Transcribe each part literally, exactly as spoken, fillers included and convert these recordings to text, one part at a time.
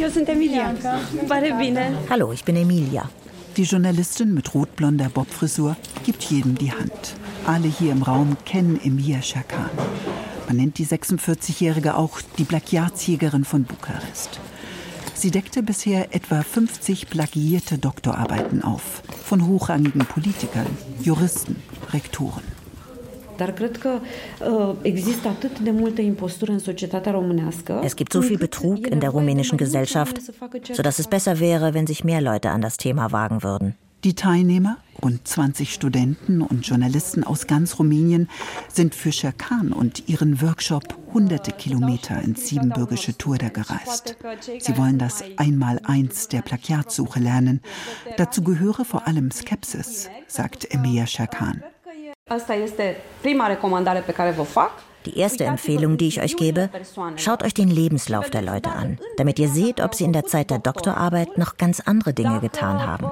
Hallo, ich bin Emilia. Die Journalistin mit rotblonder Bobfrisur gibt jedem die Hand. Alle hier im Raum kennen Emilia Serkan. Man nennt die sechsundvierzigjährige auch die Plagiatsjägerin von Bukarest. Sie deckte bisher etwa fünfzig plagiierte Doktorarbeiten auf. Von hochrangigen Politikern, Juristen, Rektoren. Es gibt so viel Betrug in der rumänischen Gesellschaft, sodass es besser wäre, wenn sich mehr Leute an das Thema wagen würden. Die Teilnehmer, rund zwanzig Studenten und Journalisten aus ganz Rumänien, sind für Serkan und ihren Workshop hunderte Kilometer ins siebenbürgische Turda gereist. Sie wollen das Einmaleins der Plagiatsuche lernen. Dazu gehöre vor allem Skepsis, sagt Emilia Serkan. Die erste Empfehlung, die ich euch gebe, schaut euch den Lebenslauf der Leute an, damit ihr seht, ob sie in der Zeit der Doktorarbeit noch ganz andere Dinge getan haben.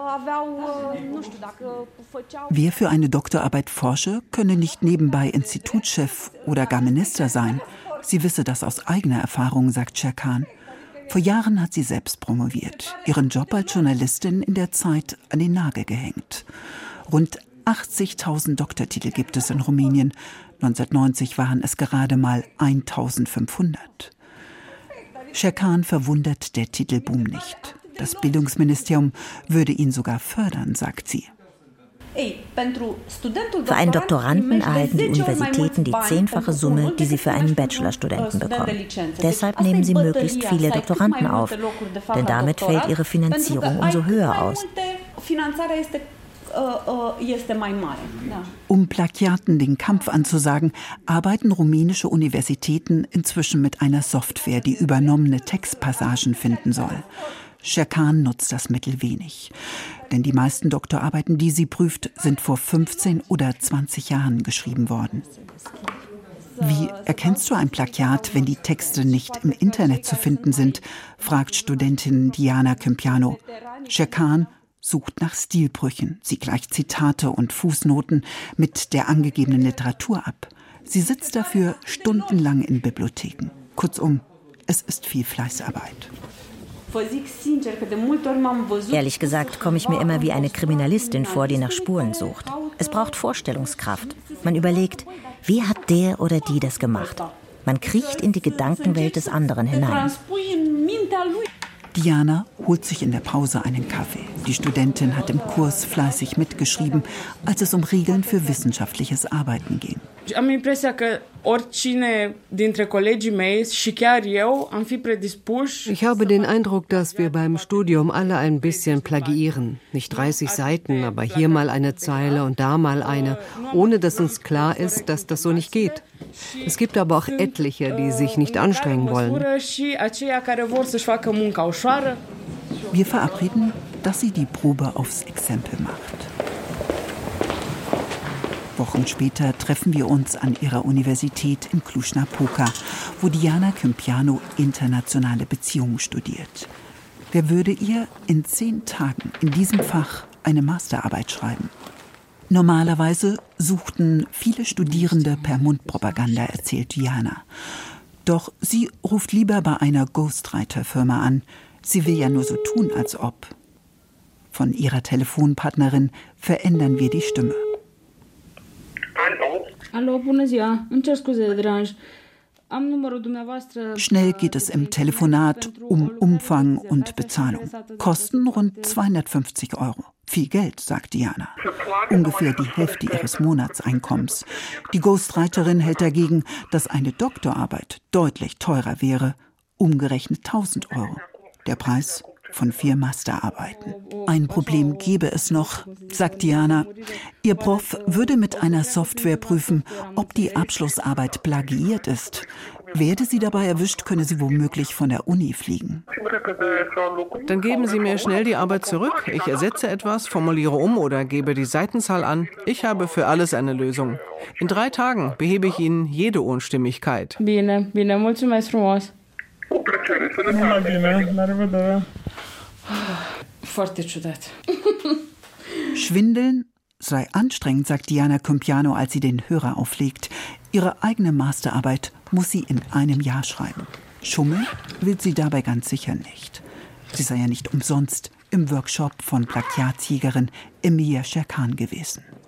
Wer für eine Doktorarbeit forsche, könne nicht nebenbei Institutschef oder gar Minister sein. Sie wisse das aus eigener Erfahrung, sagt Serkan. Vor Jahren hat sie selbst promoviert, ihren Job als Journalistin in der Zeit an den Nagel gehängt. Rund achtzigtausend Doktortitel gibt es in Rumänien. neunzehnhundertneunzig waren es gerade mal eintausendfünfhundert. Serkan verwundert der Titelboom nicht. Das Bildungsministerium würde ihn sogar fördern, sagt sie. Für einen Doktoranden erhalten die Universitäten die zehnfache Summe, die sie für einen Bachelorstudenten bekommen. Deshalb nehmen sie möglichst viele Doktoranden auf, denn damit fällt ihre Finanzierung umso höher aus. Um Plagiaten den Kampf anzusagen, arbeiten rumänische Universitäten inzwischen mit einer Software, die übernommene Textpassagen finden soll. Serkan nutzt das Mittel wenig. Denn die meisten Doktorarbeiten, die sie prüft, sind vor fünfzehn oder zwanzig Jahren geschrieben worden. Wie erkennst du ein Plagiat, wenn die Texte nicht im Internet zu finden sind, fragt Studentin Diana Câmpiano. Serkan sucht nach Stilbrüchen. Sie gleicht Zitate und Fußnoten mit der angegebenen Literatur ab. Sie sitzt dafür stundenlang in Bibliotheken. Kurzum, es ist viel Fleißarbeit. Ehrlich gesagt komme ich mir immer wie eine Kriminalistin vor, die nach Spuren sucht. Es braucht Vorstellungskraft. Man überlegt, wie hat der oder die das gemacht? Man kriecht in die Gedankenwelt des anderen hinein. Diana holt sich in der Pause einen Kaffee. Die Studentin hat im Kurs fleißig mitgeschrieben, als es um Regeln für wissenschaftliches Arbeiten ging. Ich habe den Eindruck, dass wir beim Studium alle ein bisschen plagiieren. Nicht dreißig Seiten, aber hier mal eine Zeile und da mal eine, ohne dass uns klar ist, dass das so nicht geht. Es gibt aber auch etliche, die sich nicht anstrengen wollen. Wir verabreden, dass sie die Probe aufs Exempel macht. Wochen später treffen wir uns an ihrer Universität in Cluj-Napoca, wo Diana Câmpiano internationale Beziehungen studiert. Wer würde ihr in zehn Tagen in diesem Fach eine Masterarbeit schreiben? Normalerweise suchten viele Studierende per Mundpropaganda, erzählt Diana. Doch sie ruft lieber bei einer Ghostwriter-Firma an. Sie will ja nur so tun, als ob. Von ihrer Telefonpartnerin verändern wir die Stimme. Hallo, bună ziua. Îmi cer scuze de deranj. Schnell geht es im Telefonat um Umfang und Bezahlung. Kosten rund zweihundertfünfzig Euro. Viel Geld, sagt Diana. Ungefähr die Hälfte ihres Monatseinkommens. Die Ghostwriterin hält dagegen, dass eine Doktorarbeit deutlich teurer wäre, umgerechnet tausend Euro. Der Preis von vier Masterarbeiten. Ein Problem gäbe es noch, sagt Diana. Ihr Prof würde mit einer Software prüfen, ob die Abschlussarbeit plagiiert ist. Werde sie dabei erwischt, könne sie womöglich von der Uni fliegen. Dann geben Sie mir schnell die Arbeit zurück. Ich ersetze etwas, formuliere um oder gebe die Seitenzahl an. Ich habe für alles eine Lösung. In drei Tagen behebe ich Ihnen jede Unstimmigkeit. Bine, bine, mulțumesc frumos. Numai bine, la revedere. Foarte ciudat. Schwindeln sei anstrengend, sagt Diana Câmpiano, als sie den Hörer auflegt. Ihre eigene Masterarbeit muss sie in einem Jahr schreiben. Schummeln will sie dabei ganz sicher nicht. Sie sei ja nicht umsonst im Workshop von Plagiatsjägerin Emilia Sherkan gewesen.